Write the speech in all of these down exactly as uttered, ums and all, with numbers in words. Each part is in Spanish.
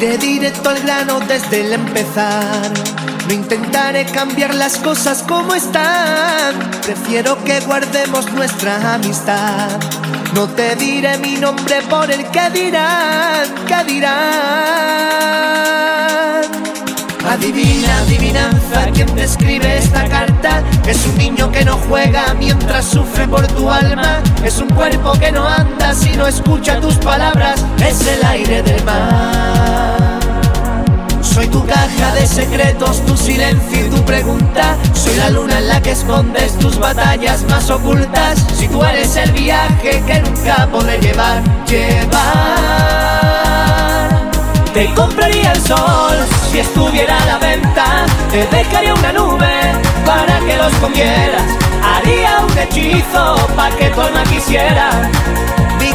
Iré directo al grano desde el empezar. No intentaré cambiar las cosas como están. Prefiero que guardemos nuestra amistad. No te diré mi nombre por el que dirán, que dirán. Adivina, adivinanza, ¿quién te escribe esta carta? Es un niño que no juega mientras sufre por tu alma. Es un cuerpo que no anda si no escucha tus palabras. Es el aire del mar. Soy tu caja de secretos, tu silencio y tu pregunta. Soy la luna en la que escondes tus batallas más ocultas. Si tú eres el viaje que nunca podré llevar, llevar. Te compraría el sol si estuviera a la venta. Te dejaría una nube para que lo escondieras. Haría un hechizo para que tu alma quisiera mi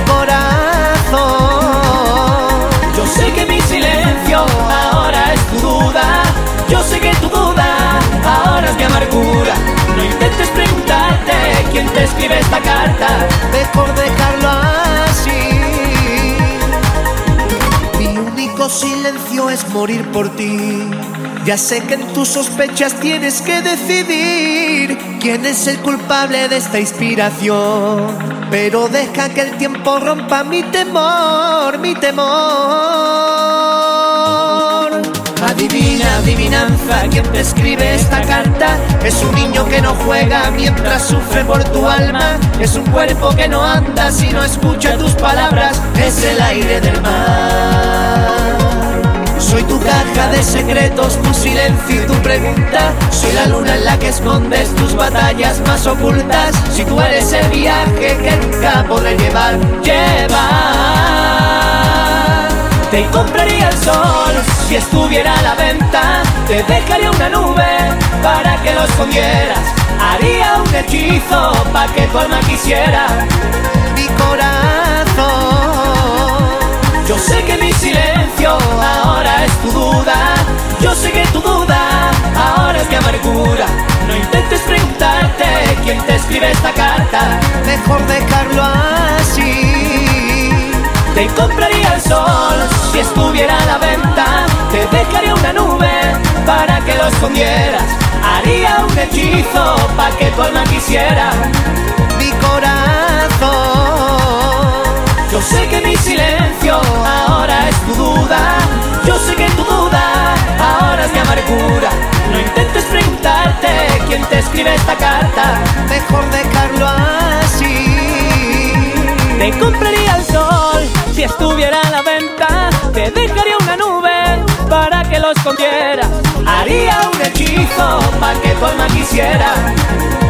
corazón. Yo sé que mi silencio ahora es tu duda. Yo sé que tu duda ahora es mi amargura. No intentes preguntarte quién te escribe esta carta. Mejor dejarlo así. Silencio es morir por ti. Ya sé que en tus sospechas tienes que decidir quién es el culpable de esta inspiración. Pero deja que el tiempo rompa mi temor, mi temor. Adivina, adivinanza, ¿quién te escribe esta carta? Es un niño que no juega mientras sufre por tu alma. Es un cuerpo que no anda si no escucha tus palabras. Es el aire del mar. Soy tu caja de secretos, tu silencio y tu pregunta. Soy la luna en la que escondes tus batallas más ocultas. Si tú eres el viaje que nunca podré llevar, llevar. Te compraría el sol si estuviera a la venta. Te dejaría una nube para que lo escondieras. Haría un hechizo para que tu alma quisiera mi corazón. Yo sé que mi silencio ahora es tu duda. Yo sé que tu duda ahora es mi amargura. No intentes preguntarte quién te escribe esta carta. Mejor dejarlo así. Te compraría el sol si estuviera a la venta. Te dejaría una nube para que lo escondieras. Haría un hechizo para que tu alma quisiera mi corazón. Yo sé que mi silencio ahora es tu duda. Yo sé que tu duda ahora es mi amargura. No intentes preguntarte quién te escribe esta carta. Mejor dejarlo así. Te compraría el sol si estuviera a la venta. Te dejaría una nube para que lo escondieras. Haría un hechizo para que tu alma quisiera